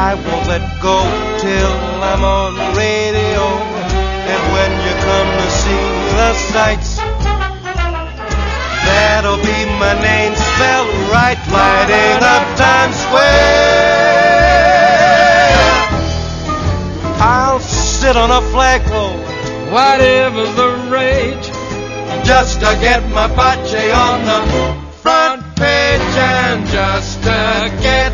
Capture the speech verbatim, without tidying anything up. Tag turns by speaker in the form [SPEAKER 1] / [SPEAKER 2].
[SPEAKER 1] I won't let go till I'm on the radio. And when you come to see the sights, that'll be my name spelled right, lighting up Times Square. I'll sit on a flagpole,
[SPEAKER 2] whatever's the rage,
[SPEAKER 1] just to get my pache on the front page, and just to get